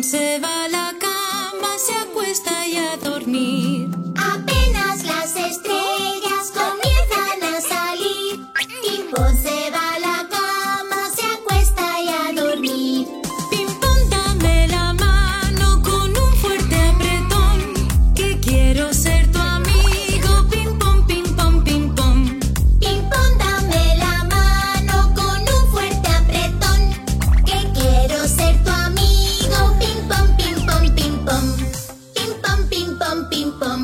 se va a la cama, se acuesta y a dormir. Apenas las estrellas comienzan a salir, Pimpón se va a la cama, se acuesta y a dormir. Pimpón, dame la mano con un fuerte apretón, que quiero ser tu amigo. Pimpón, pimpón, pimpón. Pimpón, dame la mano con un fuerte apretón, que quiero ser tu amigo. Pimpón, pimpón, pimpón. Pimpón, pimpón, pimpón.